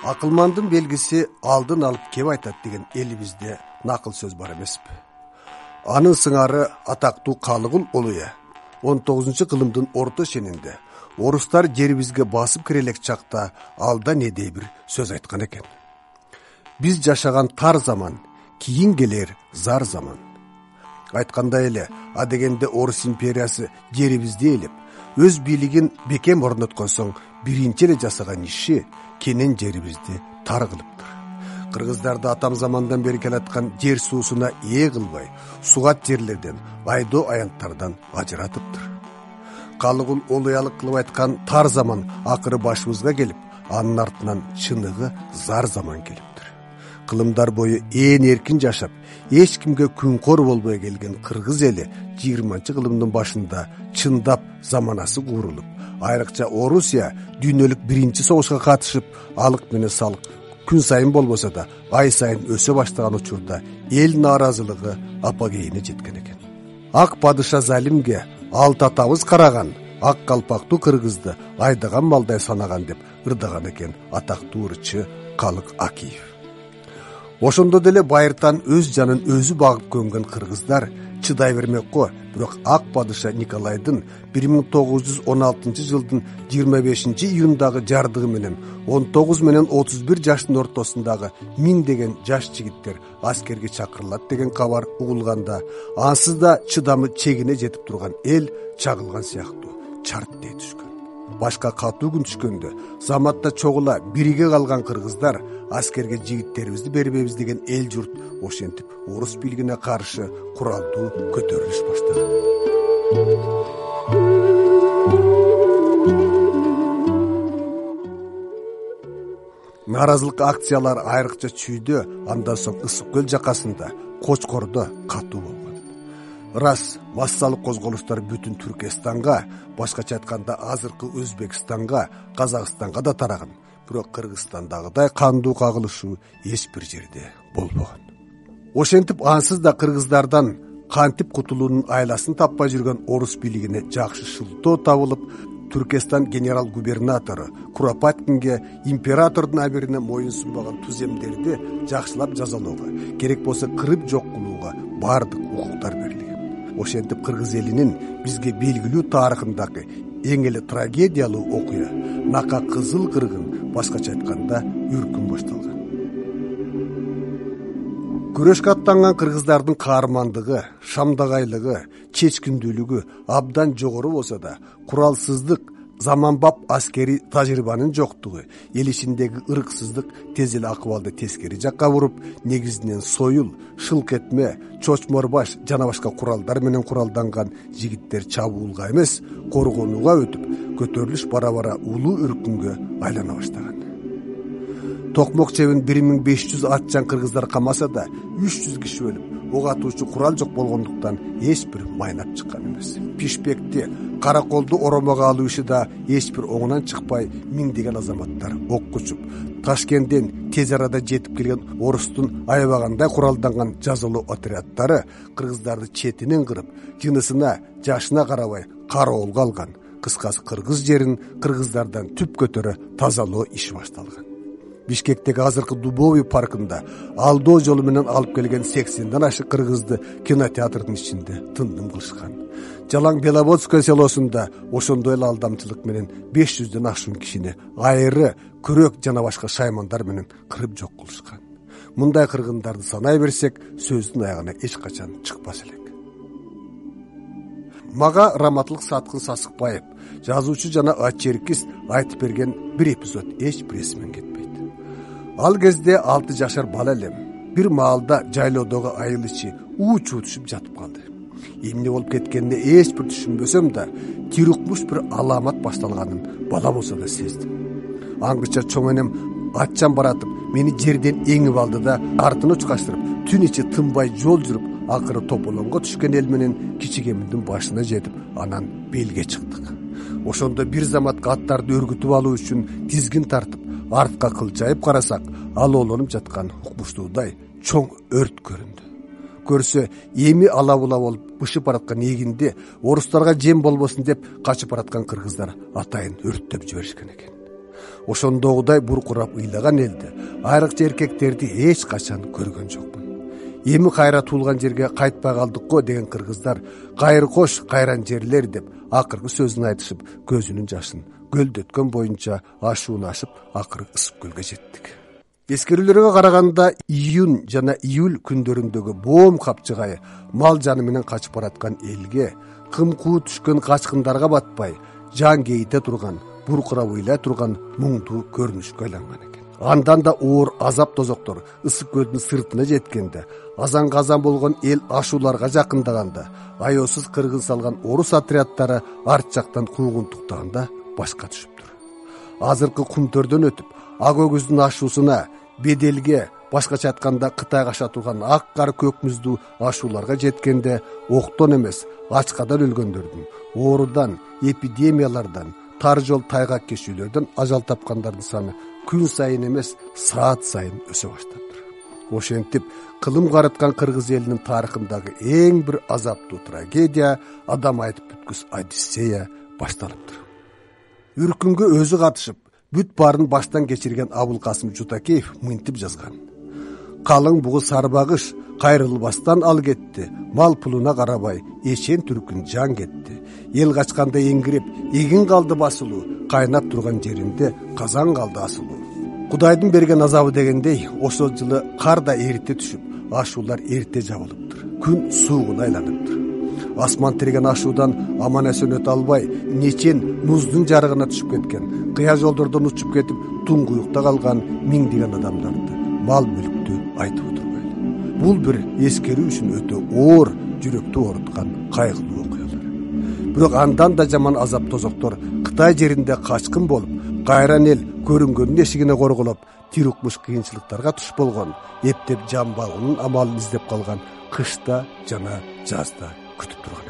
Акылмандын белгиси алдын алып кеп айтат деген элибизде накыл сөз бар эмеспи? Анын сыңары атактуу Калыгул Улуя 19-кылымдын орто шенинде орустар жерибизге басып кире элек чакта алдан эдей бир сөз айткан экен. Биз жашаган тар заман, кийин келер зар заман. Айткандай эле, а дегенде Орус империясы жерибизди ээлеп, өз бийлигин бекем орноткон соң биринчи эле жасаган иши кенен жерибизди тар кылыптыр. Кыргыздарды атам замандан бери келаткан жер суусуна ээ кылбай, сугат жерлерден, айдоо аянттардан ажыратыптыр. Калыгул Улуялык кылып айткан тар заман акыры башыбызга келип, анын артынан чыныгы зар заман келиптир. Кылымдар бою ээн эркин жашап, эч кимге күнкор болбой келген кыргыз эли 20-кылымдын башында чындап заманасы курулуп, айрыкча Орусия дүйнөлүк биринчи согушка катышып, алык менен салык күн сайын болбосо да ай сайын өсө баштаган учурда эл нааразылыгы апогейине жеткен экен. Ак падыша залимге алт атабыз караган, ак калпактуу кыргызды айдаган малдай санаган деп ырдаган экен атактуу ырчы Калык Акиев. Ошондо деле байыртан өз жанын өзү багып көнгөн кыргыздар чыдай бермек го, бирок ак падыша Николайдын 1916-жылдын 25-июндагы жардыгы менен 19 менен 31 жаштын ортосундагы 1000 деген жаш жигиттер аскерге чакырылат деген кабар угулганда, ансыз да чыдамы чегине жетип турган эл чагылган сыяктуу чарт дей түшкөн. Башка катуу күн түшкөндө заматта чогула бириге калган кыргыздар аскерге жигиттерибизди бербейбиз деген эл журт ошентип орус бийлигине каршы куралдуу көтөрүлүш баштаган. Нааразылык акциялар айрыкча Чүйдө, андан соң Ысык көл жакасында, Кочкордо катуу болгон. Рас, массалык козголуштар бүтүн Түркистанга, башкача айтканда азыркы Өзбекстанга, Казакстанга да тараган. Бирок Кыргызстандагыдай кандуу кагылышуу эч бир жерде болбогон. Ошентип ансыз да кыргыздардан кантип кутулуунун айласын таппай жүргөн орус бийлигине жакшы шылтоо табылып, Түркистан генерал-губернатору Куропаткинге императордун абирине моюн сунбаган туземдерди жакшылап жазалоого, керек болсо кырып жок кылууга баардык укуктар берилген. Ошентип кыргыз элинин бизге белгилүү тарыхындагы эң эле трагедиялуу окуя Нака Кызыл кыргын, башкача айтканда үркүн башталган. Күрөшкө аттанган кыргыздардын каармандыгы, шамдагайлыгы, чечкиндүүлүгү абдан жогору болсо да, куралсыздык, заманбап аскери тажрыйбанын жоктугу, эл ичиндеги ырксыздык тез эле акыбалды тескери жакка буруп, негизинен союл, шылк этме, чочмор баш жана башка куралдар менен куралданган жигиттер чабуулга эмес, коргонууга өтүп, көтөрүлүш бара-бара улуу үркүнгө айлана баштаган. Токмок чебин 1500 атчан кыргыздар камаса да 300 киши өлүп, ок атуучу курал жок болгондуктан эч бир майнап чыккан эмес. Пишпекти, Караколду оромого алуу иши да эч бир оңунан чыкпай, миңдеген азаматтар ок кучуп, Ташкенттен тез арада жетип келген орустун аябагандай куралданган жазалоо отряддары кыргыздарды четинен кырып, жынысына, жашына карабай кароолго алган. Кыскасы кыргыз жерин кыргыздардан түп көтөрө тазалоо иши башталган. Бишкектеги азыркы Дубовый паркында алдоо жолу менен алып келген 80ден ашык кыргызды кинотеатрдын ичинде тындым кылышкан. Жалаң Беловодское селосунда ошондой эле алдамчылык менен 500ден ашуун кишини айры, күрөк жана башка шаймандар менен кырып жок кылышкан. Мындай кыргындарды санай берсек, сөздүн аягына эч качан чыкпас элек. Мага Раматлык Саткын Сасыкбаев, жазуучу жана очеркист айтып берген бир эпизод эч бир эсимен кетпейт. Ал кезде 6 жашар бала элем. Бир маалда жайлоодогу айыл ичи уу-чуу түшүп жатып калды. Эмне болуп кеткенине эч бир түшүнбөсөм да, тирукмуш бир аламат башталганын бала болсо да сездим. Аңгыча чоң энем атчан баратып, мени жерден эңип алды да, артын учкаштырып, түн ичи тынбай жол жүрүп, акыры тополонго түшкөн эл менен кичигеминдин башына жетип, анан белге чыктык. Ошондо бир заматка аттарды өргүтүп алуу үчүн тизгин тартып, артка кылчайып карасак, ал оолонуп жаткан укмуштуудай чоң өрт көрүндү. Көрсө, эми ала-була болуп бышып бараткан эгинди орустарга жем болбосун деп качып бараткан кыргыздар атайын өрттөп жиберишкен экен. Ошондогудай буркурап ыйлаган элди, айрыкча эркектерди эч качан көргөн жокмун. Эми кайра туулган жерге кайтпай калдык го деген кыргыздар кайыр кош кайран жерлер деп акыркы сөзүн айтышып, көзүнүн жашын көлдөткөн боюнча ашуунашып, акыры ысык көлгө жеттик. Эскерүүлөргө караганда июнь жана июль күндөрүндөгү боом капчыгай мал жаны менен качып бараткан элге, кымкуу түшкөн качкындарга батпай, жан кейите турган, буркурап ыйлай турган муңдуу көрүнүшкө айланган экен. Андан да оор азап тозоктор ысык көлдүн сыртына жеткенде, азан-казан болгон эл ашууларга жакындаганда, аеосуз кыргын салган орус отряддары арт жактан куугунтуктаганда башка түшүптүр. Азыркы кумтөрдөн өтүп, ак өгүздүн ашуусуна, беделге, башкача айтканда Кытайга аша турган ак кар көк мүздүү ашууларга жеткенде, октон эмес, ачкадан өлгөндөрдүн, оорудан, эпидемиялардан, тар жол тайгак кечүүлөрдөн ажал тапкандардын саны күн сайын эмес, саат сайын өсө баштаптыр. Ошентип, кылым караткан кыргыз элинин тарыхындагы эң бир азаптуу трагедия, адам айтып бүткүс Одиссея башталыптыр. Үркүнгө өзү катышып, бүт баарын баштан кечирген Абылкасым Жутакеев мынтип жазган: калың бугу сарбагыш кайрылбастан ал кетти, мал пулуна карабай эшен түркүн жан кетти. Ел качканда эңгирип, эгин калды басылуу, кайнап турган жеринде казан калды асылуу. Кудайдын берген азабы дегендей, ошол жылы кар да эрте түшүп, ашуулар эрте жабылыптыр. Күн суугуна айланыптыр. Асман тиреген ашуудан аман эсен өтө албай, нечен муздун жарыгына түшүп кеткен, кыя жолдордон учуп кетип, туңгуюкта калган миңдеген адамдарды, мал мүлктү айтып отурбайлы. Бул бир эскерүү үчүн өтө оор, жүрөктү ооруткан кайгылуу окуялар. Бирок андан да жаман азап тозоктор Кытай жеринде качкын болуп, кайран эл көрүнгөндүн эшигине корголоп, тирукмуш кыйынчылыктарга туш болгон, эптеп жан багуунун амалын издеп калган кышта жана жазда күтүп турган